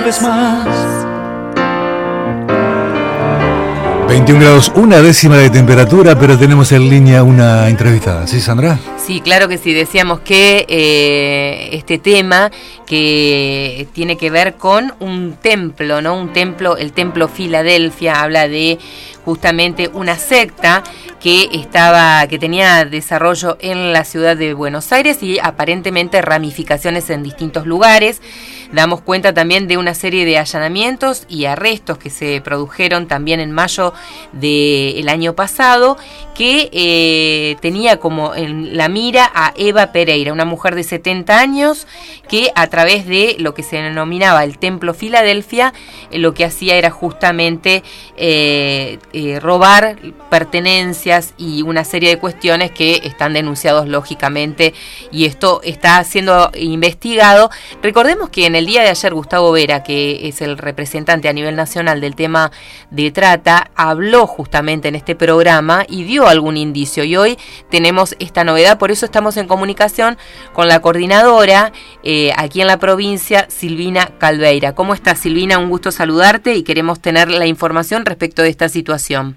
vez más. 21 grados, 1/10 de temperatura, pero tenemos en línea una entrevistada. ¿Sí, Sandra? Sí, claro que sí. Decíamos que este tema que tiene que ver con un templo, ¿no? Un templo, el Templo Filadelfia, habla de justamente una secta que tenía desarrollo en la ciudad de Buenos Aires y aparentemente ramificaciones en distintos lugares. Damos cuenta también de una serie de allanamientos y arrestos que se produjeron también en mayo del año pasado, que tenía como en la mira a Eva Pereira, una mujer de 70 años que a través de lo que se denominaba el Templo Filadelfia, lo que hacía era justamente robar pertenencias y una serie de cuestiones que están denunciados lógicamente, y esto está siendo investigado. Recordemos que en el día de ayer Gustavo Vera, que es el representante a nivel nacional del tema de trata, habló justamente en este programa y dio algún indicio, y hoy tenemos esta novedad. Por eso estamos en comunicación con la coordinadora aquí en la provincia, Silvina Calveira. ¿Cómo estás, Silvina? Un gusto saludarte y queremos tener la información respecto de esta situación.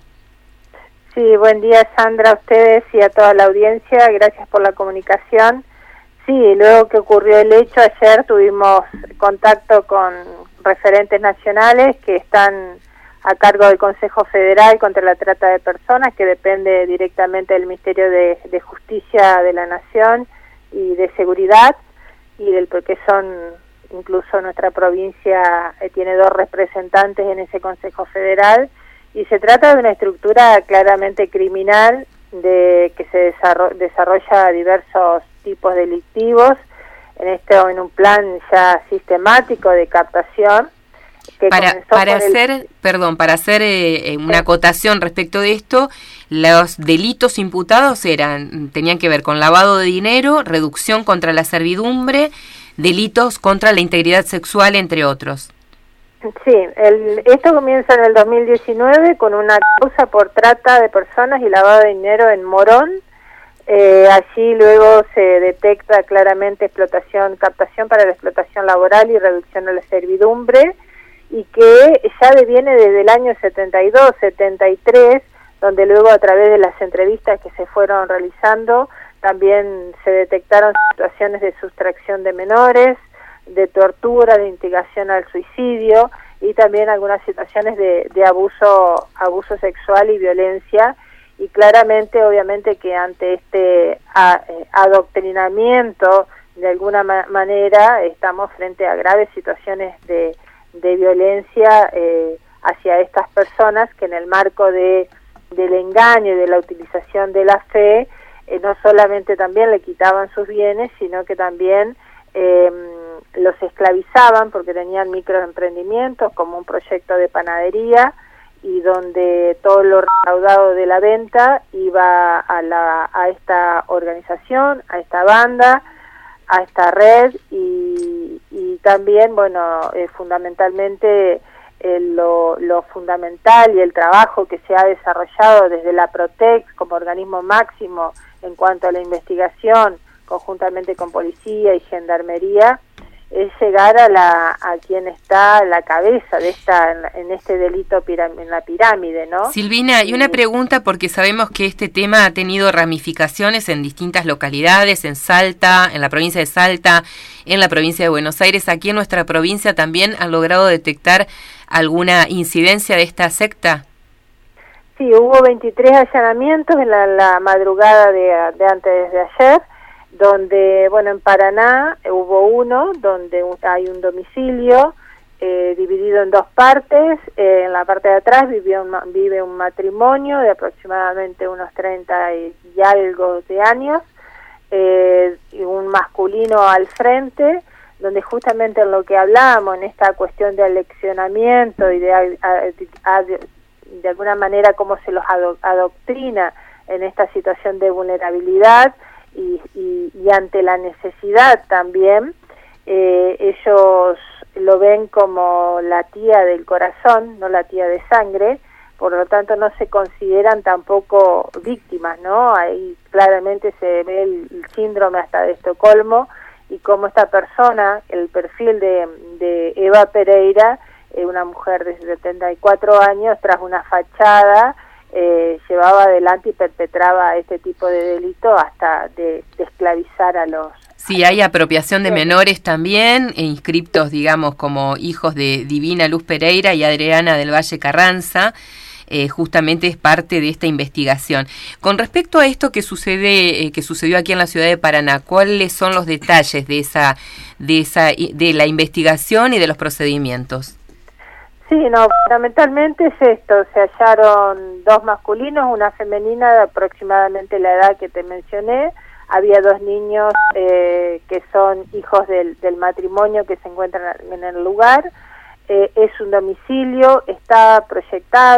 Sí, buen día, Sandra, a ustedes y a toda la audiencia. Gracias por la comunicación. Sí, luego que ocurrió el hecho, ayer tuvimos contacto con referentes nacionales que están a cargo del Consejo Federal contra la Trata de Personas, que depende directamente del Ministerio de Justicia de la Nación y de Seguridad, porque son, incluso nuestra provincia tiene 2 representantes en ese Consejo Federal, y se trata de una estructura claramente criminal que se desarrolla diversos tipos delictivos en un plan ya sistemático de captación. Para hacer una acotación respecto de esto, los delitos imputados tenían que ver con lavado de dinero, reducción contra la servidumbre, delitos contra la integridad sexual, entre otros. Sí, esto comienza en el 2019 con una causa por trata de personas y lavado de dinero en Morón. Allí luego se detecta claramente captación para la explotación laboral y reducción de la servidumbre, y que ya viene desde el año 72, 73, donde luego a través de las entrevistas que se fueron realizando también se detectaron situaciones de sustracción de menores, de tortura, de instigación al suicidio, y también algunas situaciones de abuso sexual y violencia. Y claramente, obviamente, que ante este adoctrinamiento, de alguna manera, estamos frente a graves situaciones de violencia hacia estas personas que en el marco del engaño y de la utilización de la fe, no solamente también le quitaban sus bienes, sino que también los esclavizaban, porque tenían microemprendimientos como un proyecto de panadería, y donde todo lo recaudado de la venta iba a esta organización, a esta banda, a esta red, y también, fundamentalmente lo fundamental y el trabajo que se ha desarrollado desde la Protex como organismo máximo en cuanto a la investigación, conjuntamente con policía y gendarmería, es llegar a quien está a la cabeza de en este delito en la pirámide, ¿no? Silvina, y una pregunta, porque sabemos que este tema ha tenido ramificaciones en distintas localidades, en Salta, en la provincia de Salta, en la provincia de Buenos Aires. Aquí en nuestra provincia también han logrado detectar alguna incidencia de esta secta. Sí, hubo 23 allanamientos en la madrugada de antes de ayer, donde, en Paraná hubo uno, donde hay un domicilio dividido en 2 partes. En la parte de atrás vive un matrimonio de aproximadamente unos 30 y algo de años, y un masculino al frente, donde justamente en lo que hablábamos, en esta cuestión de aleccionamiento y de alguna manera cómo se los adoctrina en esta situación de vulnerabilidad, y ante la necesidad también, ellos lo ven como la tía del corazón, no la tía de sangre, por lo tanto no se consideran tampoco víctimas, ¿no? Ahí claramente se ve el síndrome hasta de Estocolmo, y cómo esta persona, el perfil de Eva Pereira, una mujer de 74 años, tras una fachada, llevaba adelante y perpetraba este tipo de delito hasta de esclavizar a los... Sí, hay apropiación de menores también, inscriptos, digamos, como hijos de Divina Luz Pereira y Adriana del Valle Carranza. Justamente es parte de esta investigación. Con respecto a esto que sucedió aquí en la ciudad de Paraná, ¿cuáles son los detalles de la investigación y de los procedimientos? Sí, no, fundamentalmente es esto, se hallaron 2 masculinos, una femenina de aproximadamente la edad que te mencioné, había 2 niños que son hijos del matrimonio que se encuentran en el lugar, es un domicilio, está proyectado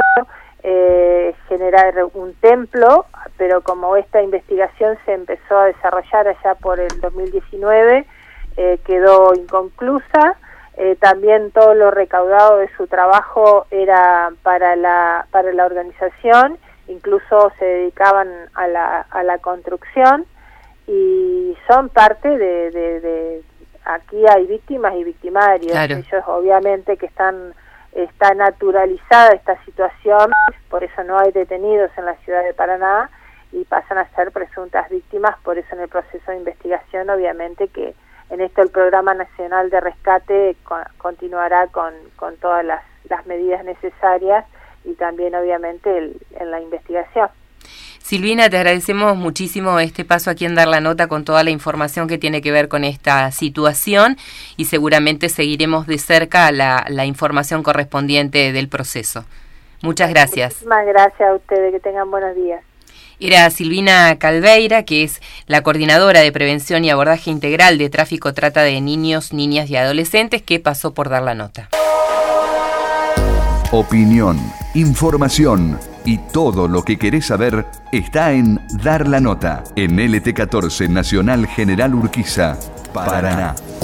generar un templo, pero como esta investigación se empezó a desarrollar allá por el 2019, quedó inconclusa. También todo lo recaudado de su trabajo era para la organización, incluso se dedicaban a la construcción, y son parte de aquí hay víctimas y victimarios. Claro. Ellos obviamente que está naturalizada esta situación, por eso no hay detenidos en la ciudad de Paraná y pasan a ser presuntas víctimas. Por eso en el proceso de investigación, obviamente que en esto el Programa Nacional de Rescate continuará con todas las medidas necesarias y también obviamente en la investigación. Silvina, te agradecemos muchísimo este paso aquí en Dar la Nota con toda la información que tiene que ver con esta situación y seguramente seguiremos de cerca la información correspondiente del proceso. Muchas gracias. Muchísimas gracias a ustedes, que tengan buenos días. Era Silvina Calveira, que es la coordinadora de prevención y abordaje integral de tráfico trata de niños, niñas y adolescentes, que pasó por Dar la Nota. Opinión, información y todo lo que querés saber está en Dar la Nota, en LT14 Nacional General Urquiza, Paraná.